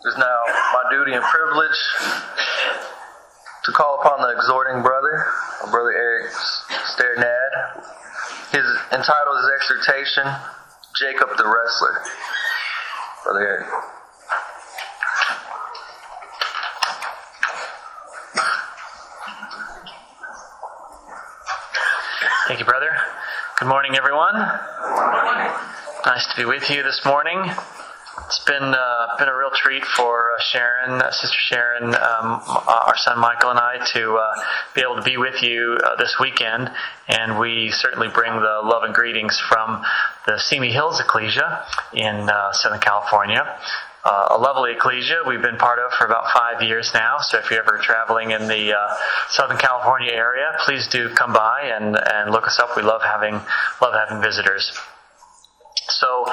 It is now my duty and privilege to call upon the exhorting brother, Brother Eric Sternad. His entitled his exhortation, Jacob the Wrestler. Brother Eric. Thank you, brother. Good morning, everyone. Nice to be with you this morning. It's been a real treat for Sharon, Sister Sharon, our son Michael, and I to be able to be with you this weekend. And we certainly bring the love and greetings from the Simi Hills Ecclesia in Southern California. A lovely ecclesia we've been part of for about 5 years now. So if you're ever traveling in the Southern California area, please do come by and look us up. We love having visitors. So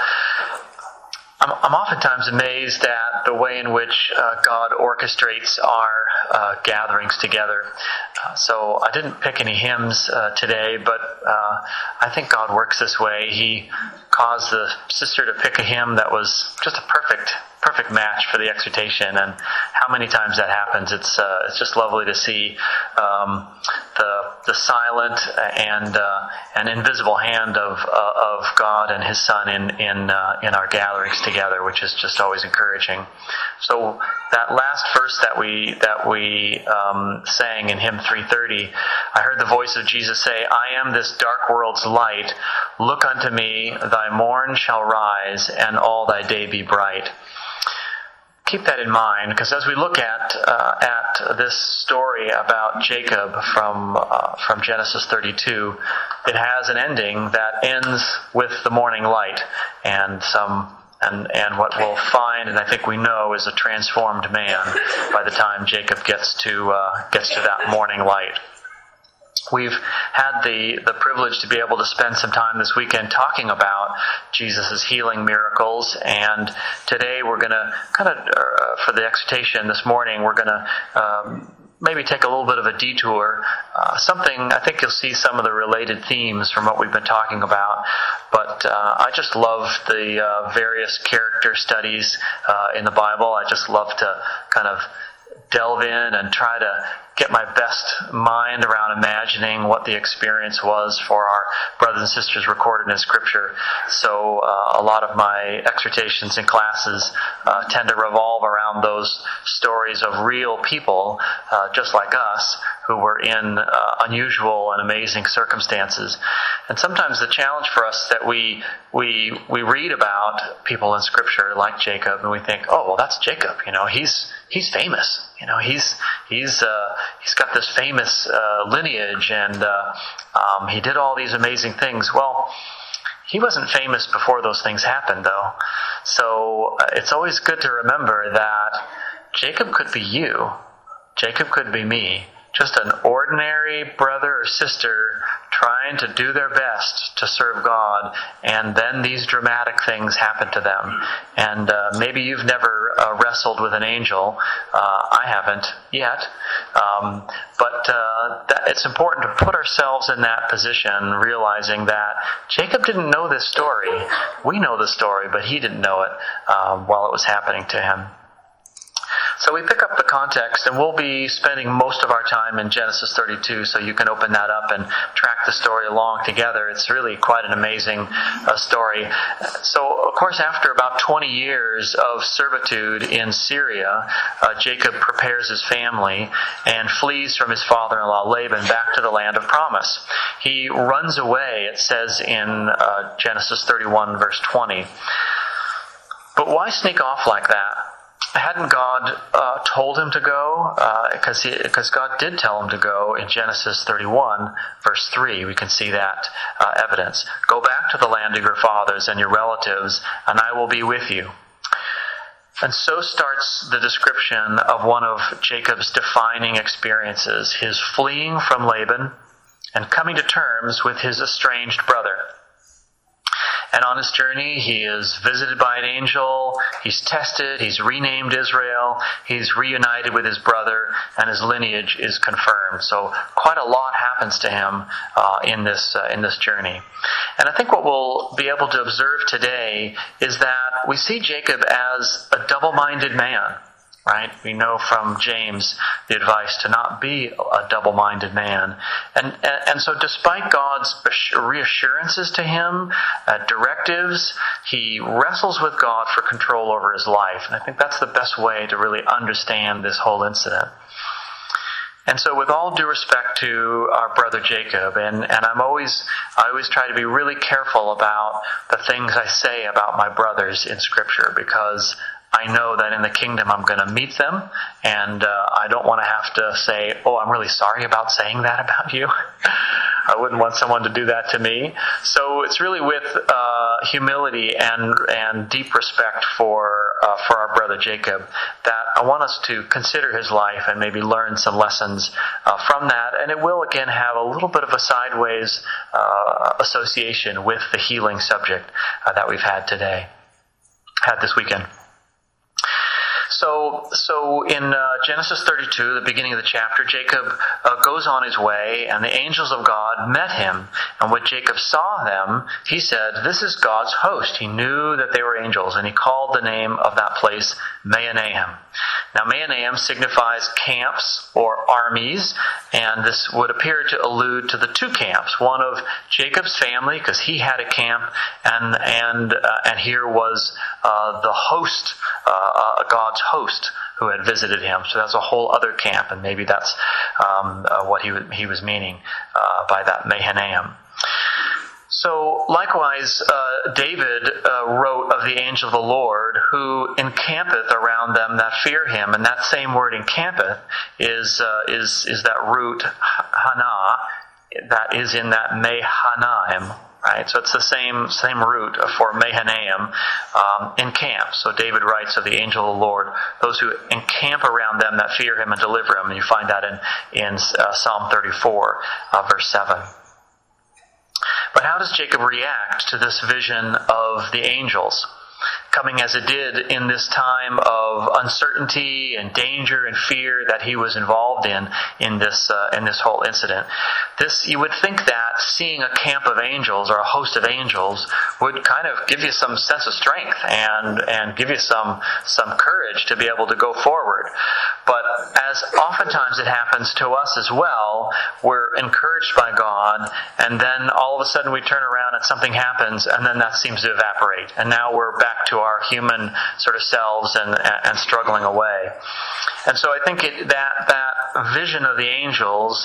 I'm oftentimes amazed at the way in which God orchestrates our gatherings together. So I didn't pick any hymns today, but I think God works this way. He caused the sister to pick a hymn that was just a perfect match for the exhortation, and how many times that happens. It's just lovely to see the silent and invisible hand of God and His Son in our gatherings together, which is just always encouraging. So that last verse that we sang in hymn 330, I heard the voice of Jesus say, "I am this dark world's light. Look unto me, thy morn shall rise, and all thy day be bright." Keep that in mind, because as we look at this story about Jacob from Genesis 32, it has an ending that ends with the morning light, and what we'll find, and I think we know, is a transformed man by the time Jacob gets to that morning light. We've had the privilege to be able to spend some time this weekend talking about Jesus' healing miracles, and today we're going to for the exhortation this morning, we're going to maybe take a little bit of a detour. I think you'll see some of the related themes from what we've been talking about, but I just love the various character studies in the Bible. I just love to kind of delve in and try to get my best mind around imagining what the experience was for our brothers and sisters recorded in Scripture. So a lot of my exhortations in classes tend to revolve around those stories of real people, just like us, who were in unusual and amazing circumstances. And sometimes the challenge for us that we read about people in Scripture like Jacob, and we think, oh, well, that's Jacob. He's famous. He's got this famous lineage, and he did all these amazing things. Well, he wasn't famous before those things happened, though. So it's always good to remember that Jacob could be you. Jacob could be me. Just an ordinary brother or sister trying to do their best to serve God, and then these dramatic things happen to them. And maybe you've never wrestled with an angel. I haven't yet. But it's important to put ourselves in that position, realizing that Jacob didn't know this story. We know the story, but he didn't know it while it was happening to him. So we pick up the context, and we'll be spending most of our time in Genesis 32, so you can open that up and track the story along together. It's really quite an amazing story. So, of course, after about 20 years of servitude in Syria, Jacob prepares his family and flees from his father-in-law Laban back to the land of promise. He runs away, it says in Genesis 31, verse 20. But why sneak off like that? Hadn't God told him to go? Because God did tell him to go in Genesis 31, verse 3. We can see that evidence. Go back to the land of your fathers and your relatives, and I will be with you. And so starts the description of one of Jacob's defining experiences, his fleeing from Laban and coming to terms with his estranged brother. And on his journey, he is visited by an angel, he's tested, he's renamed Israel, he's reunited with his brother, and his lineage is confirmed. So quite a lot happens to him in this journey. And I think what we'll be able to observe today is that we see Jacob as a double-minded man. Right? We know from James the advice to not be a double-minded man. And so despite God's reassurances to him, directives, he wrestles with God for control over his life. And I think that's the best way to really understand this whole incident. And so with all due respect to our brother Jacob, and I always try to be really careful about the things I say about my brothers in Scripture, because I know that in the kingdom I'm going to meet them, and I don't want to have to say, oh, I'm really sorry about saying that about you. I wouldn't want someone to do that to me. So it's really with humility and deep respect for our brother Jacob that I want us to consider his life and maybe learn some lessons from that. And it will, again, have a little bit of a sideways association with the healing subject that we've had this weekend. So in Genesis 32, the beginning of the chapter, Jacob goes on his way, and the angels of God met him. And when Jacob saw them, he said, "This is God's host." He knew that they were angels, and he called the name of that place Mahanaim. Now, Mahanaim signifies camps or armies, and this would appear to allude to the two camps, one of Jacob's family, because he had a camp, and here was the host, God's host, who had visited him. So that's a whole other camp, and maybe that's what he was meaning by that Mahanaim. So, likewise, David wrote of the angel of the Lord, who encampeth around them that fear him. And that same word, encampeth, is that root hana that is in that Mahanaim. Right, so it's the same root for Mahanaim, encamp. So David writes of the angel of the Lord, those who encamp around them that fear him and deliver him. And you find that in Psalm 34, verse 7. But how does Jacob react to this vision of the angels, coming as it did in this time of uncertainty and danger and fear that he was involved in this whole incident? You would think that seeing a camp of angels or a host of angels would kind of give you some sense of strength and give you some courage to be able to go forward. But as oftentimes it happens to us as well, we're encouraged by God, and then all of a sudden we turn around and something happens, and then that seems to evaporate. And now we're back to our human sort of selves and struggling away. And so I think that vision of the angels,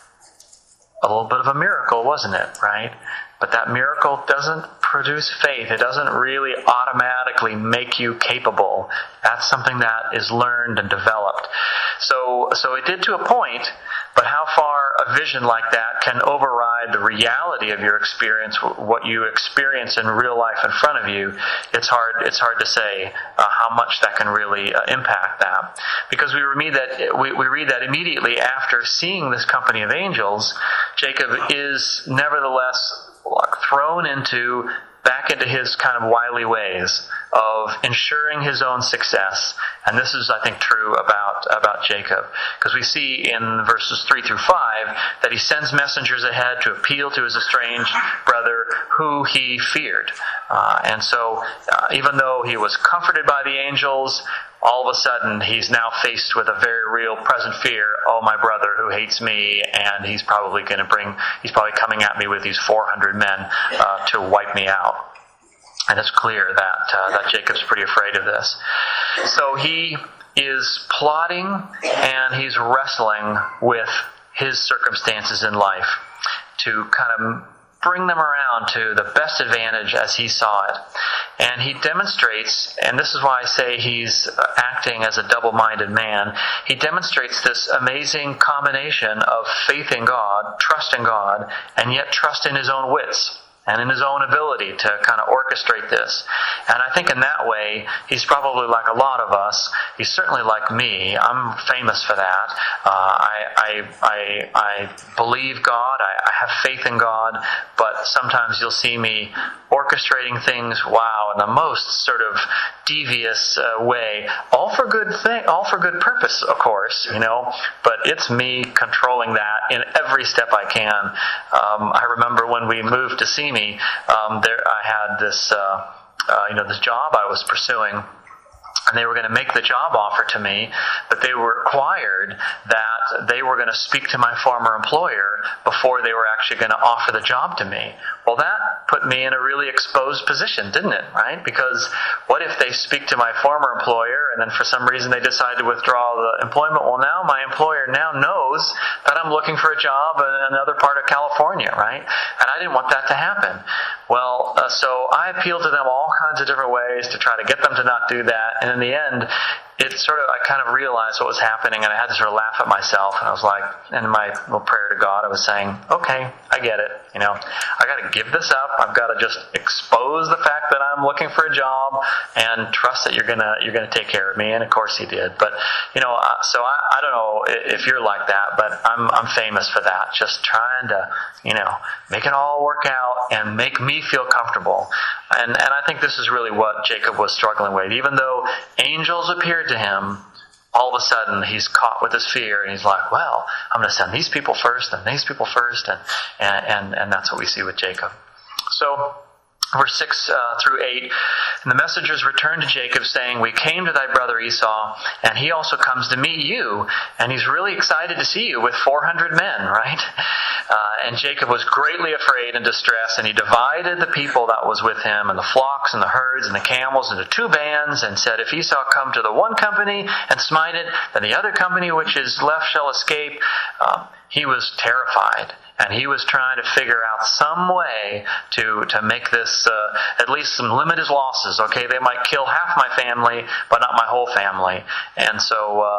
a little bit of a miracle, wasn't it, right? But that miracle doesn't produce faith. It doesn't really automatically make you capable. That's something that is learned and developed. So it did to a point, but how far a vision like that can override the reality of your experience, what you experience in real life in front of you, it's hard to say how much that can really impact that. Because we read that immediately after seeing this company of angels, Jacob is nevertheless thrown back into his kind of wily ways of ensuring his own success. And this is, I think, true about Jacob. Because we see in verses 3 through 5 that he sends messengers ahead to appeal to his estranged brother who he feared. And so even though he was comforted by the angels, all of a sudden he's now faced with a very real present fear. Oh, my brother who hates me, and he's probably coming at me with these 400 men to wipe me out. And it's clear that Jacob's pretty afraid of this. So he is plotting and he's wrestling with his circumstances in life to kind of bring them around to the best advantage as he saw it. And he demonstrates, and this is why I say he's acting as a double-minded man, he demonstrates this amazing combination of faith in God, trust in God, and yet trust in his own wits and in his own ability to kind of orchestrate this. And I think in that way, he's probably like a lot of us. he's certainly like me. I'm famous for that. I believe God. I have faith in God, but sometimes you'll see me orchestrating things, in the most sort of devious way, all for good purpose, of course, but it's me controlling that in every step I can. I remember when we moved to Simi, I had this, this job I was pursuing, and they were going to make the job offer to me, but they were required that they were going to speak to my former employer before they were actually going to offer the job to me. Well, that put me in a really exposed position, didn't it, right? Because what if they speak to my former employer and then for some reason they decide to withdraw the employment? Well, now my employer now knows that I'm looking for a job in another part of California, right? And I didn't want that to happen. Well, so I appealed to them all kinds of different ways to try to get them to not do that. And in the end, I kind of realized what was happening, and I had to sort of laugh at myself. And I was like, in my little prayer to God, I was saying, okay, I get it. I got to give this up. I've got to just expose the fact that I'm looking for a job and trust that you're gonna take care of me. And of course He did. But so I don't know if you're like that, but I'm famous for that. Just trying to make it all work out and make me feel comfortable. And I think this is really what Jacob was struggling with. Even though angels appeared to him, all of a sudden he's caught with his fear, and he's like, well, I'm going to send these people first and these people first, and that's what we see with Jacob. So verse 6 through 8, and the messengers returned to Jacob, saying, we came to thy brother Esau, and he also comes to meet you, and he's really excited to see you with 400 men, right? And Jacob was greatly afraid and distressed, and he divided the people that was with him, and the flocks and the herds and the camels into 2 bands, and said, if Esau come to the one company and smite it, then the other company which is left shall escape. He was terrified, and he was trying to figure out some way to make this, at least limit his losses. Okay, they might kill half my family, but not my whole family. And so,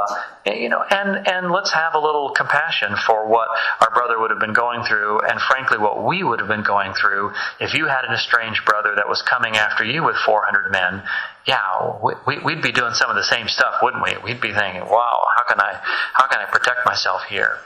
and let's have a little compassion for what our brother would have been going through, and frankly, what we would have been going through if you had an estranged brother that was coming after you with 400 men. Yeah, we'd be doing some of the same stuff, wouldn't we? We'd be thinking, wow, how can I protect myself here?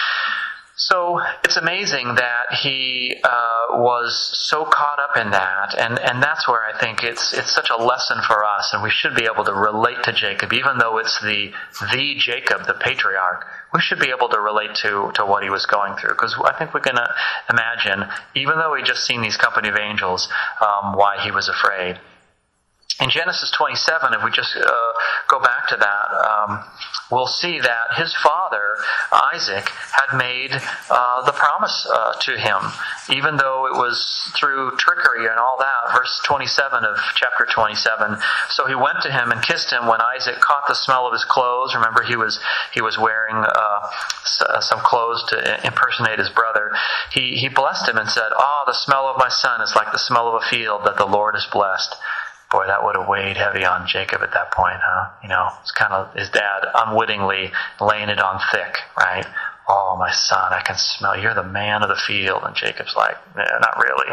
So it's amazing that he was so caught up in that, and that's where I think it's such a lesson for us, and we should be able to relate to Jacob, even though it's the Jacob, the patriarch. We should be able to relate to what he was going through, because I think we can imagine, even though we just seen these company of angels, why he was afraid. In Genesis 27, if we just go back to that, we'll see that his father, Isaac, had made the promise to him, even though it was through trickery and all that. Verse 27 of chapter 27. So he went to him and kissed him when Isaac caught the smell of his clothes. Remember, he was wearing some clothes to impersonate his brother. He blessed him and said, the smell of my son is like the smell of a field that the Lord has blessed. Boy, that would have weighed heavy on Jacob at that point, huh? It's kind of his dad unwittingly laying it on thick, right? Oh, my son, I can smell. You're the man of the field. And Jacob's like, not really.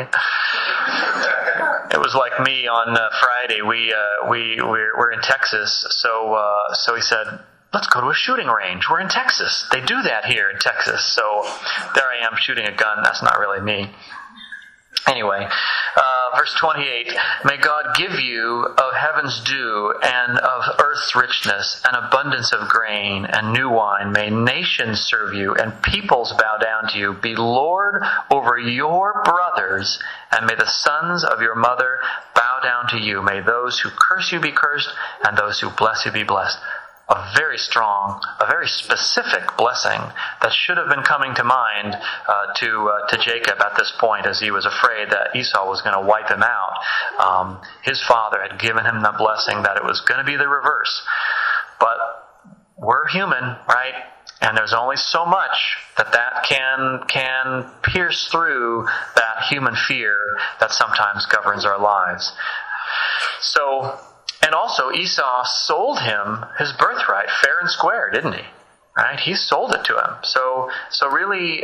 It was like me on Friday. We're in Texas, so he said, let's go to a shooting range. We're in Texas. They do that here in Texas. So there I am shooting a gun. That's not really me. Anyway, verse 28, may God give you of heaven's dew and of earth's richness, an abundance of grain and new wine. May nations serve you and peoples bow down to you. Be Lord over your brothers, and may the sons of your mother bow down to you. May those who curse you be cursed, and those who bless you be blessed. A very strong, a very specific blessing that should have been coming to mind to Jacob at this point, as he was afraid that Esau was going to wipe him out. His father had given him the blessing that it was going to be the reverse. But we're human, right? And there's only so much that can pierce through that human fear that sometimes governs our lives. So, and also Esau sold him his birthright fair and square, didn't he? Right? He sold it to him. So really,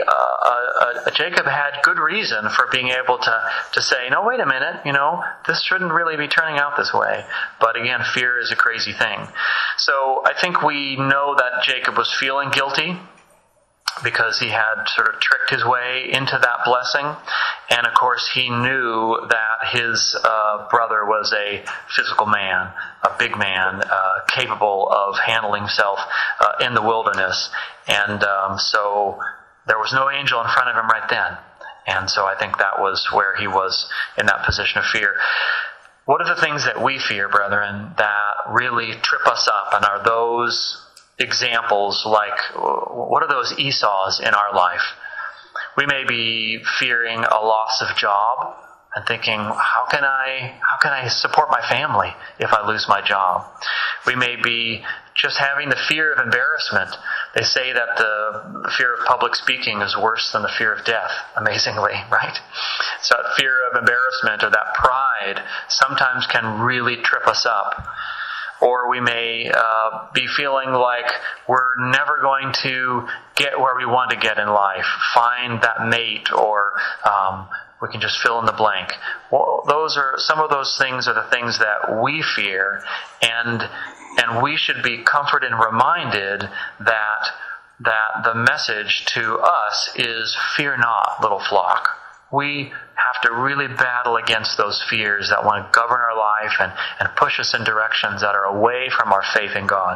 Jacob had good reason for being able to say, no, wait a minute, this shouldn't really be turning out this way. But again, fear is a crazy thing. So I think we know that Jacob was feeling guilty because he had sort of tricked his way into that blessing. And of course, he knew that his brother was a physical man, a big man, capable of handling himself in the wilderness. And so there was no angel in front of him right then. And so I think that was where he was in that position of fear. What are the things that we fear, brethren, that really trip us up, and are those examples like, what are those Esau's in our life? We may be fearing a loss of job and thinking, how can I support my family if I lose my job? We may be just having the fear of embarrassment. They say that the fear of public speaking is worse than the fear of death, amazingly, right? So that fear of embarrassment or that pride sometimes can really trip us up. Or we may be feeling like we're never going to get where we want to get in life, find that mate, or we can just fill in the blank. Well, some of those things are the things that we fear, and we should be comforted and reminded that the message to us is, fear not, little flock. We have to really battle against those fears that want to govern our life and push us in directions that are away from our faith in God.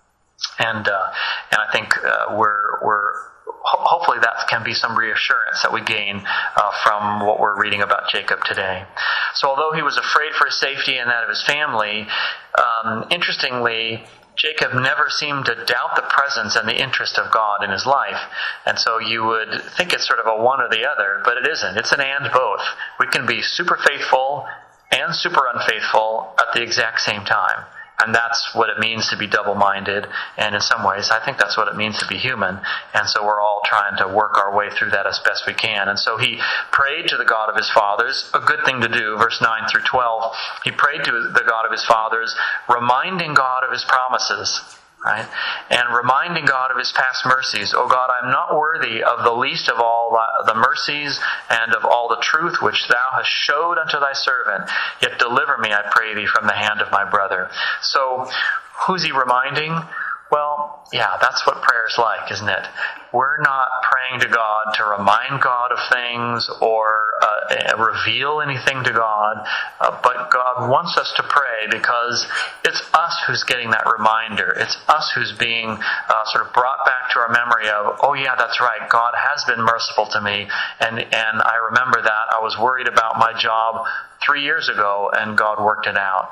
And I think we're hopefully that can be some reassurance that we gain from what we're reading about Jacob today. So although he was afraid for his safety and that of his family, interestingly, Jacob never seemed to doubt the presence and the interest of God in his life. And so you would think it's sort of a one or the other, but it isn't. It's an and both. We can be super faithful and super unfaithful at the exact same time. And that's what it means to be double-minded. And in some ways, I think that's what it means to be human. And so we're all trying to work our way through that as best we can. And so he prayed to the God of his fathers, a good thing to do, verse 9 through 12. He prayed to the God of his fathers, reminding God of his promises, right? And reminding God of his past mercies. O God, I am not worthy of the least of all the mercies and of all the truth which thou hast showed unto thy servant. Yet deliver me, I pray thee, from the hand of my brother. So, who's he reminding? Well, yeah, that's what prayer's like, isn't it? We're not praying to God to remind God of things or reveal anything to God, but God wants us to pray because it's us who's getting that reminder. It's us who's being sort of brought back to our memory of, oh yeah, that's right, God has been merciful to me, and I remember that. I was worried about my job 3 years ago, and God worked it out.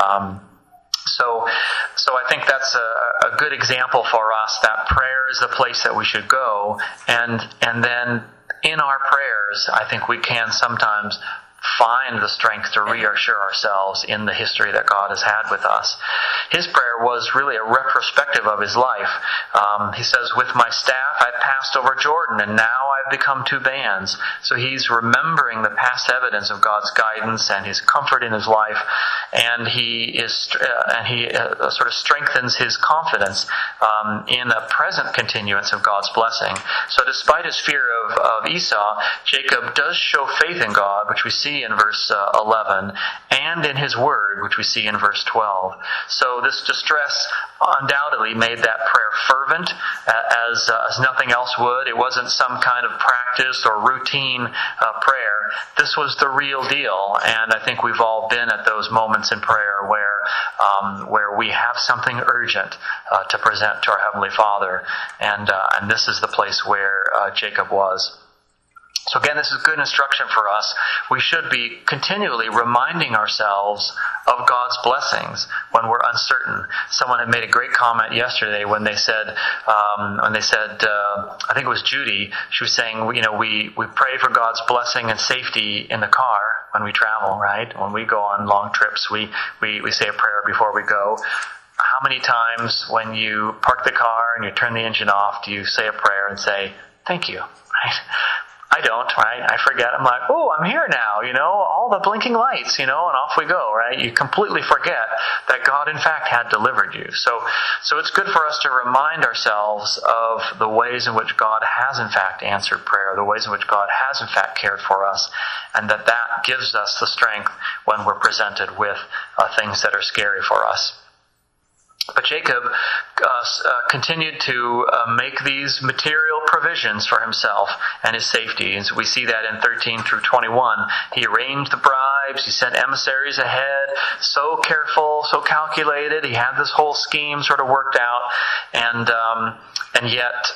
So I think that's a good example for us that prayer is the place that we should go, and then in our prayers, I think we can sometimes find the strength to reassure ourselves in the history that God has had with us. His prayer was really a retrospective of his life. He says, with my staff I passed over Jordan, and now I've become 2 bands. So he's remembering the past evidence of God's guidance and his comfort in his life, and he sort of strengthens his confidence in a present continuance of God's blessing. So despite his fear of Esau, Jacob does show faith in God, which we see in verse 11, and in his word, which we see in verse 12. So this distress undoubtedly made that prayer fervent, as nothing else would. It wasn't some kind of practice or routine prayer. This was the real deal, and I think we've all been at those moments in prayer where we have something urgent to present to our Heavenly Father, and this is the place where Jacob was. So again, this is good instruction for us. We should be continually reminding ourselves of God's blessings when we're uncertain. Someone had made a great comment yesterday when they said, I think it was Judy, she was saying, we pray for God's blessing and safety in the car when we travel, right? When we go on long trips, we say a prayer before we go. How many times when you park the car and you turn the engine off, do you say a prayer and say, thank you, right? I don't, right? I forget. I'm like, oh, I'm here now, all the blinking lights, and off we go, right? You completely forget that God, in fact, had delivered you. So it's good for us to remind ourselves of the ways in which God has, in fact, answered prayer, the ways in which God has, in fact, cared for us, and that gives us the strength when we're presented with things that are scary for us. But Jacob continued to make these material provisions for himself and his safety. And so we see that in 13 through 21. He arranged the bribes. He sent emissaries ahead. So careful, so calculated. He had this whole scheme sort of worked out. And yet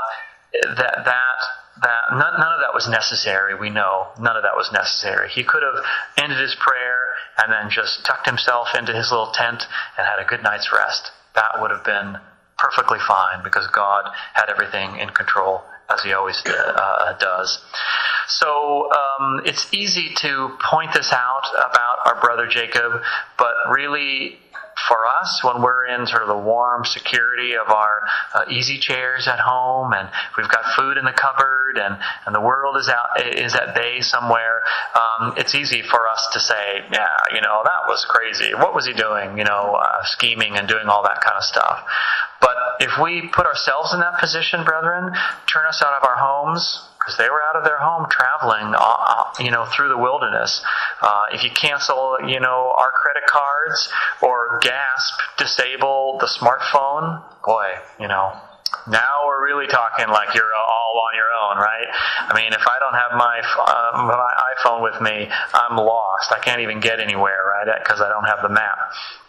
none of that was necessary. We know none of that was necessary. He could have ended his prayer and then just tucked himself into his little tent and had a good night's rest. That would have been perfectly fine because God had everything in control, as he always does. So it's easy to point this out about our brother Jacob, but really for us, when we're in sort of the warm security of our easy chairs at home, and we've got food in the cupboard, and the world is at bay somewhere, it's easy for us to say, yeah, that was crazy. What was he doing? Scheming and doing all that kind of stuff. But if we put ourselves in that position, brethren, turn us out of our homes, because they were out of their home traveling, through the wilderness. If you cancel, our credit cards or disable the smartphone, boy, now we're really talking like you're all on your own, right? I mean, if I don't have my iPhone with me, I'm lost. I can't even get anywhere, right? Because I don't have the map.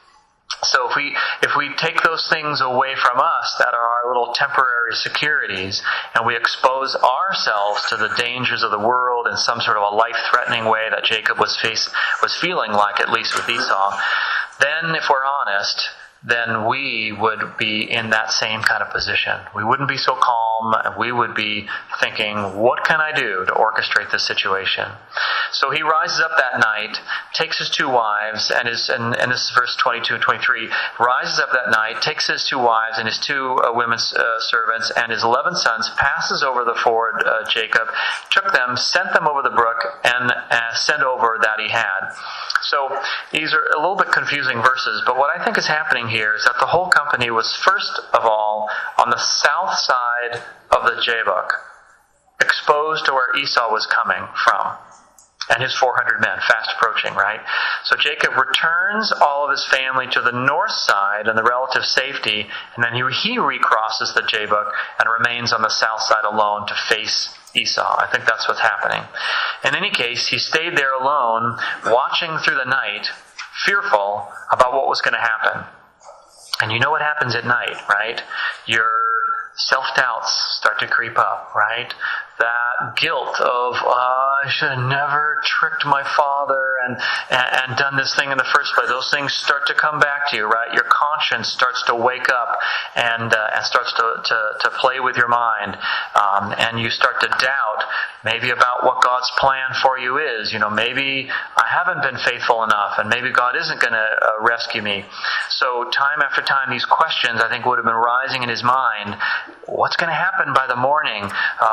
So if we take those things away from us that are our little temporary securities, and we expose ourselves to the dangers of the world in some sort of a life-threatening way that Jacob was feeling like, at least with Esau, then if we're honest, then we would be in that same kind of position. We wouldn't be so calm, and we would be thinking, what can I do to orchestrate this situation? So he rises up that night, takes his 2 wives, and this is verse 22 and 23, rises up that night, takes his 2 wives and his 2 women servants and his 11 sons, passes over the ford Jacob, took them, sent them over the brook, and sent over that he had. So these are a little bit confusing verses, but what I think is happening here is that the whole company was first of all on the south side of the Jabbok, exposed to where Esau was coming from, and his 400 men fast approaching, right? So Jacob returns all of his family to the north side in the relative safety, and then he recrosses the Jabbok and remains on the south side alone to face Esau. I think that's what's happening. In any case, he stayed there alone, watching through the night, fearful about what was going to happen. And you know what happens at night, right? Your self-doubts start to creep up, right? That guilt of, I should have never tricked my father and done this thing in the first place. Those things start to come back to you, right? Your conscience starts to wake up and starts to play with your mind. And you start to doubt maybe about what God's plan for you is. Maybe I haven't been faithful enough, and maybe God isn't going to rescue me. So time after time, these questions, I think, would have been rising in his mind. What's going to happen by the morning?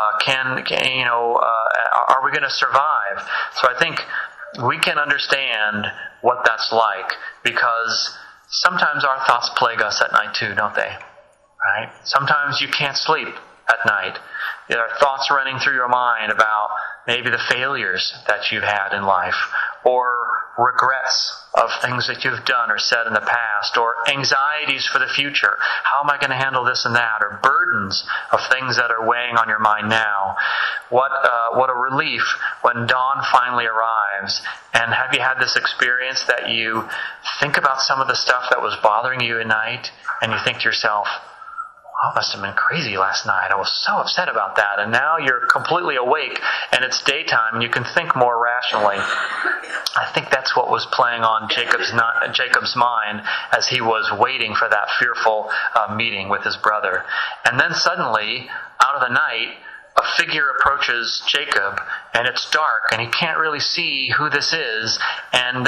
Are we going to survive? So I think we can understand what that's like, because sometimes our thoughts plague us at night too, don't they? Right? Sometimes you can't sleep at night. There are thoughts running through your mind about maybe the failures that you've had in life, or regrets of things that you've done or said in the past, or anxieties for the future. How am I going to handle this and that? Or burdens of things that are weighing on your mind now. What a relief when dawn finally arrives. And have you had this experience that you think about some of the stuff that was bothering you at night, and you think to yourself, I must have been crazy last night. I was so upset about that. And now you're completely awake and it's daytime and you can think more rationally. I think that's what was playing on Jacob's mind as he was waiting for that fearful meeting with his brother. And then suddenly, out of the night, a figure approaches Jacob, and it's dark, and he can't really see who this is, and I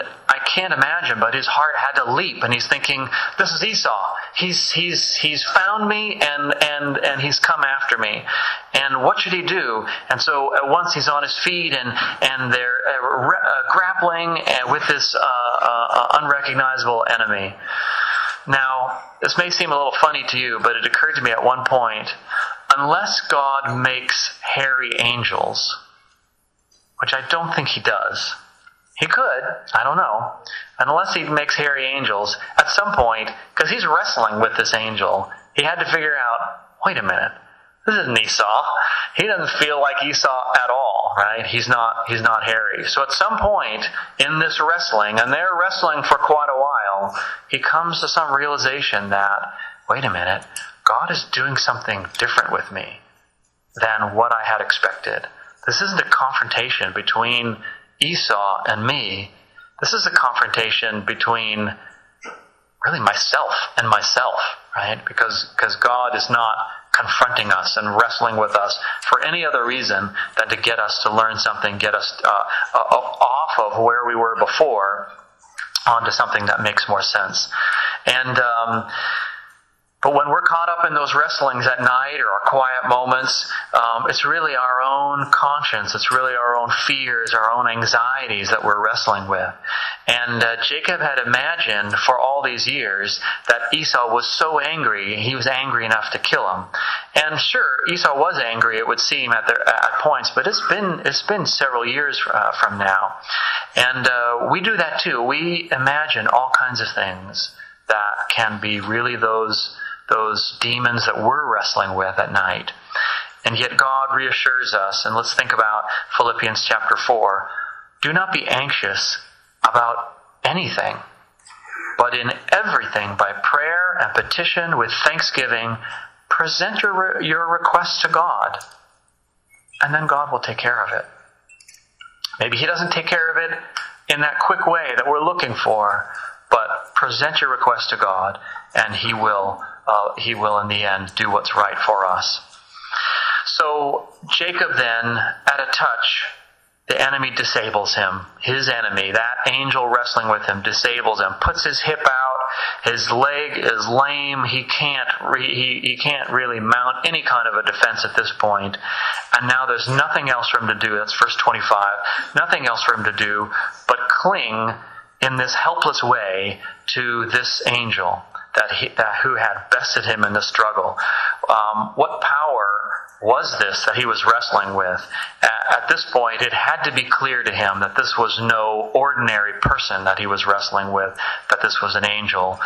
can't imagine, but his heart had to leap, and he's thinking, this is Esau. He's found me, and he's come after me. And what should he do? And so at once he's on his feet, and they're grappling with this unrecognizable enemy. Now, this may seem a little funny to you, but it occurred to me at one point, unless God makes hairy angels, which I don't think he does. He could, I don't know. Unless he makes hairy angels, at some point, because he's wrestling with this angel, he had to figure out, wait a minute, this isn't Esau. He doesn't feel like Esau at all, right? He's not hairy. So at some point in this wrestling, and they're wrestling for quite a while, he comes to some realization that, wait a minute, God is doing something different with me than what I had expected. This isn't a confrontation between Esau and me. This is a confrontation between really myself and myself, right? Because God is not confronting us and wrestling with us for any other reason than to get us to learn something, get us off of where we were before onto something that makes more sense. And but when we're caught up in those wrestlings at night or our quiet moments, it's really our own conscience, it's really our own fears, our own anxieties that we're wrestling with. And Jacob had imagined for all these years that Esau was so angry, he was angry enough to kill him. And sure, Esau was angry, it would seem, at points, but it's been several years from now. And we do that too. We imagine all kinds of things that can be really those demons that we're wrestling with at night. And yet God reassures us, and let's think about Philippians chapter 4. Do not be anxious about anything, but in everything by prayer and petition with thanksgiving, present your requests to God, and then God will take care of it. Maybe he doesn't take care of it in that quick way that we're looking for, but present your request to God, and He will in the end do what's right for us. So Jacob then, at a touch, the enemy disables him. His enemy, that angel wrestling with him, disables him, puts his hip out, his leg is lame, he can't really mount any kind of a defense at this point. And now there's nothing else for him to do. That's verse 25. Nothing else for him to do but cling in this helpless way to this angel who had bested him in the struggle. What power was this that he was wrestling with? At this point, it had to be clear to him that this was no ordinary person that he was wrestling with, that this was an angel,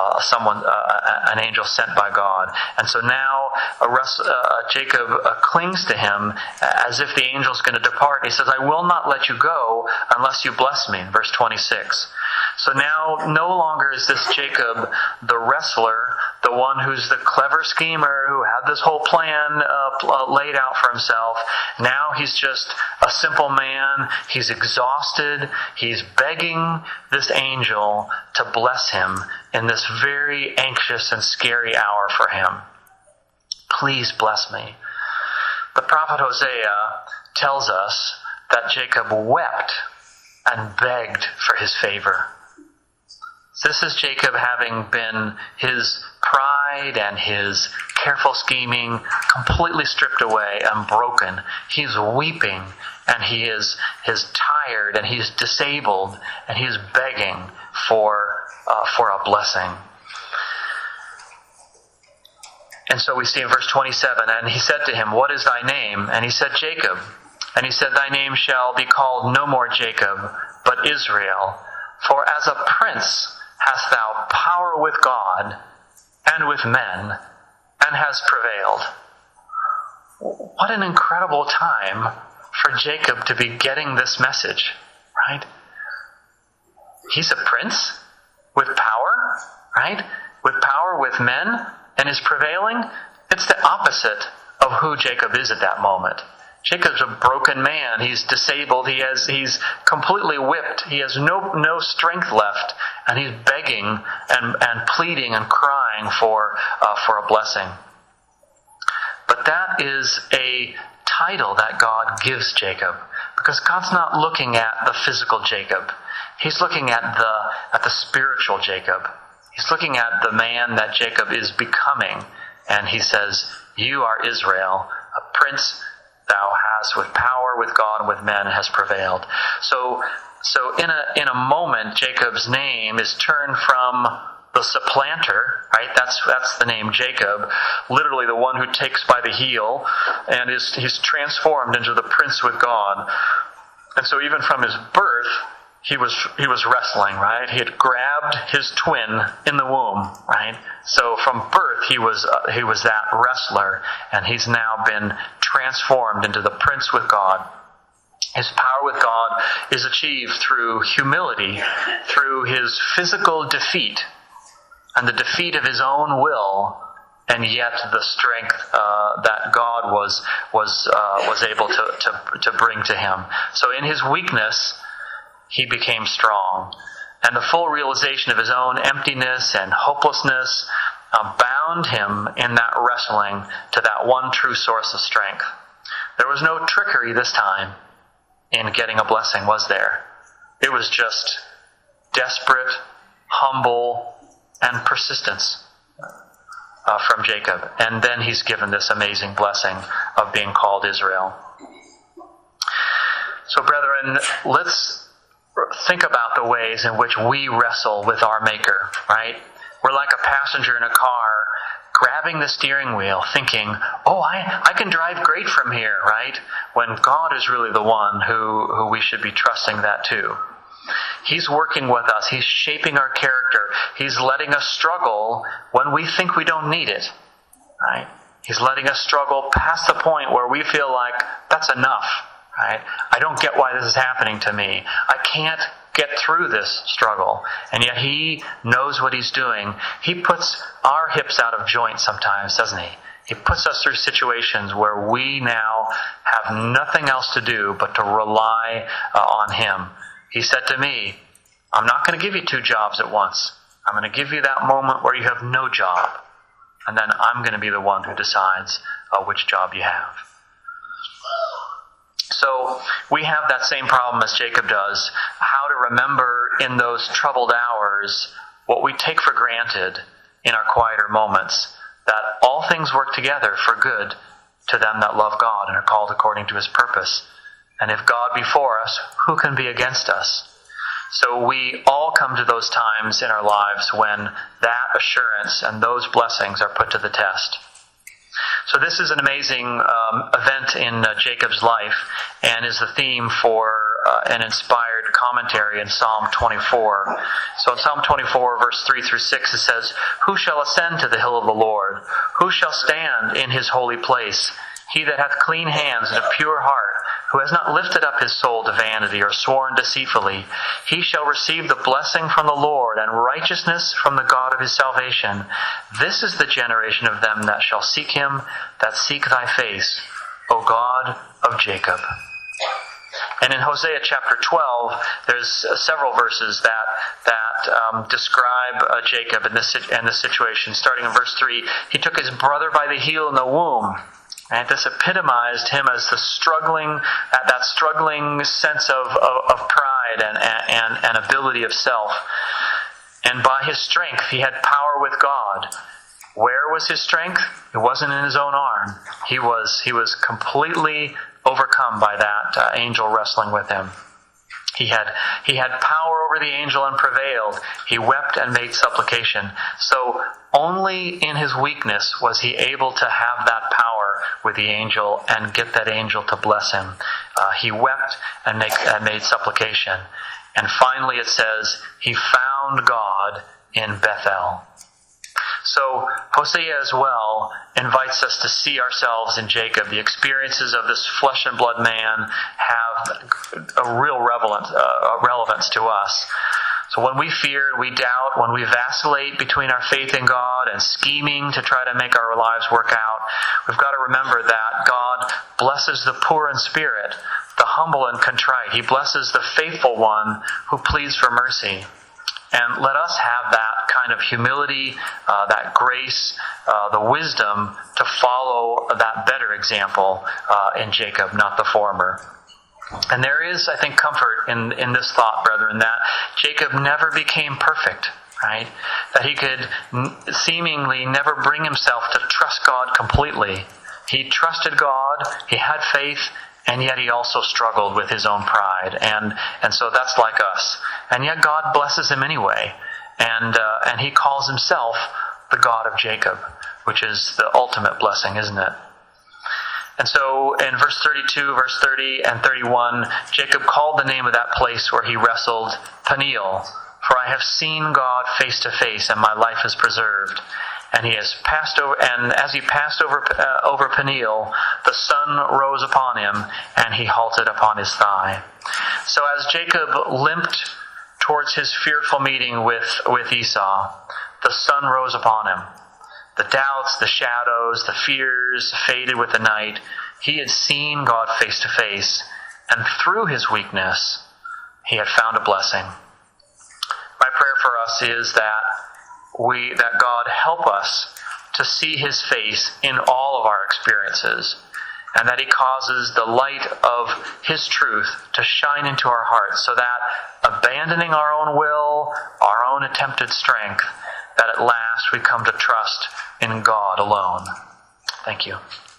an angel sent by God. And so now Jacob clings to him as if the angel's going to depart. He says, I will not let you go unless you bless me, in verse 26. So now no longer is this Jacob the wrestler, the one who's the clever schemer who had this whole plan laid out for himself. Now he's just a simple man. He's exhausted. He's begging this angel to bless him in this very anxious and scary hour for him. Please bless me. The prophet Hosea tells us that Jacob wept and begged for his favor. This is Jacob having been his pride and his careful scheming completely stripped away and broken. He's weeping and he is tired and he's disabled and he's begging for a blessing. And so we see in verse 27, and he said to him, what is thy name? And he said, Jacob. And he said, thy name shall be called no more Jacob, but Israel. For as a prince hast thou power with God and with men, and has prevailed. What an incredible time for Jacob to be getting this message, right? He's a prince with power, right? With power with men, and is prevailing. It's the opposite of who Jacob is at that moment. Jacob's a broken man. He's disabled. He's completely whipped. He has no strength left, and he's begging and pleading and crying for a blessing. But that is a title that God gives Jacob, because God's not looking at the physical Jacob. He's looking at the spiritual Jacob. He's looking at the man that Jacob is becoming. And he says, you are Israel, a prince thou hast with power, with God, and with men has prevailed. So in a moment, Jacob's name is turned from the supplanter, right? That's the name Jacob, literally the one who takes by the heel, and he's transformed into the prince with God. And so even from his birth, he was wrestling, right? He had grabbed his twin in the womb, right? So from birth, he was that wrestler, and he's now been transformed into the prince with God. His power with God is achieved through humility, through his physical defeat, and the defeat of his own will, and yet the strength that God was able to bring to him. So in his weakness, he became strong. And the full realization of his own emptiness and hopelessness bound him in that wrestling to that one true source of strength. There was no trickery this time in getting a blessing, was there? It was just desperate, humble, and persistence from Jacob. And then he's given this amazing blessing of being called Israel. So, brethren, let's think about the ways in which we wrestle with our Maker, right? We're like a passenger in a car grabbing the steering wheel thinking, oh, I can drive great from here, right? When God is really the one who we should be trusting that to. He's working with us. He's shaping our character. He's letting us struggle when we think we don't need it, right? He's letting us struggle past the point where we feel like that's enough, right? I don't get why this is happening to me. I can't get through this struggle. And yet He knows what He's doing. He puts our hips out of joint sometimes, doesn't He? He puts us through situations where we now have nothing else to do but to rely on Him. He said to me, I'm not going to give you 2 jobs at once. I'm going to give you that moment where you have no job. And then I'm going to be the one who decides which job you have. So we have that same problem as Jacob does, how to remember in those troubled hours what we take for granted in our quieter moments, that all things work together for good to them that love God and are called according to His purpose. And if God be for us, who can be against us? So we all come to those times in our lives when that assurance and those blessings are put to the test. So this is an amazing event in Jacob's life and is the theme for an inspired commentary in Psalm 24. So in Psalm 24, verse 3 through 6, it says, Who shall ascend to the hill of the Lord? Who shall stand in His holy place? He that hath clean hands and a pure heart, who has not lifted up his soul to vanity or sworn deceitfully, he shall receive the blessing from the Lord and righteousness from the God of his salvation. This is the generation of them that shall seek Him, that seek Thy face, O God of Jacob. And in Hosea chapter 12, there's several verses that describe Jacob in this situation. Starting in verse 3, he took his brother by the heel in the womb. And this epitomized him as that struggling sense of pride and ability of self. And by his strength, he had power with God. Where was his strength? It wasn't in his own arm. He was completely overcome by that angel wrestling with him. He had power over the angel and prevailed. He wept and made supplication. So only in his weakness was he able to have that power with the angel and get that angel to bless him. He wept and made supplication. And finally it says, he found God in Bethel. So Hosea as well invites us to see ourselves in Jacob. The experiences of this flesh and blood man have a real relevance to us. So when we fear, we doubt, when we vacillate between our faith in God and scheming to try to make our lives work out, we've got to remember that God blesses the poor in spirit, the humble and contrite. He blesses the faithful one who pleads for mercy. And let us have that kind of humility, that grace, the wisdom to follow that better example in Jacob, not the former. And there is, I think, comfort in this thought, brethren, that Jacob never became perfect, right? That he could seemingly never bring himself to trust God completely. He trusted God, he had faith, and yet he also struggled with his own pride. And so that's like us. And yet God blesses him anyway. And he calls himself the God of Jacob, which is the ultimate blessing, isn't it? And so in verse 32, verse 30, and 31, Jacob called the name of that place where he wrestled Peniel, for I have seen God face to face, and my life is preserved. And he has passed over, and as he passed over Peniel, the sun rose upon him, and he halted upon his thigh. So as Jacob limped towards his fearful meeting with Esau, the sun rose upon him. The doubts, the shadows, the fears faded with the night. He had seen God face to face, and through his weakness, he had found a blessing. My prayer for us is that God help us to see his face in all of our experiences, and that he causes the light of his truth to shine into our hearts, so that abandoning our own will, our own attempted strength, that at last we come to trust in God alone. Thank you.